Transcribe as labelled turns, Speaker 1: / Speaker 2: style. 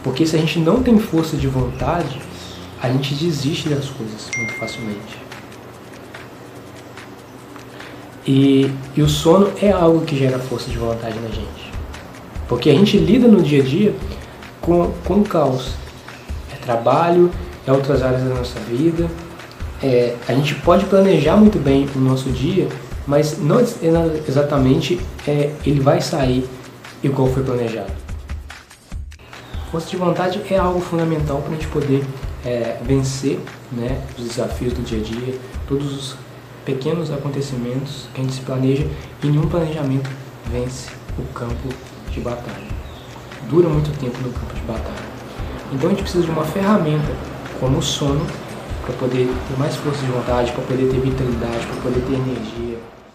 Speaker 1: Porque se a gente não tem força de vontade, a gente desiste das coisas muito facilmente. E o sono é algo que gera força de vontade na gente. Porque a gente lida no dia a dia com o caos. É trabalho, é outras áreas da nossa vida. A gente pode planejar muito bem o nosso dia, mas não exatamente ele vai sair igual foi planejado. Força de vontade é algo fundamental para a gente poder vencer, né, os desafios do dia a dia, todos os pequenos acontecimentos que a gente se planeja, e nenhum planejamento vence o campo de batalha. Dura muito tempo no campo de batalha. Então a gente precisa de uma ferramenta como o sono para poder ter mais força de vontade, para poder ter vitalidade, para poder ter energia.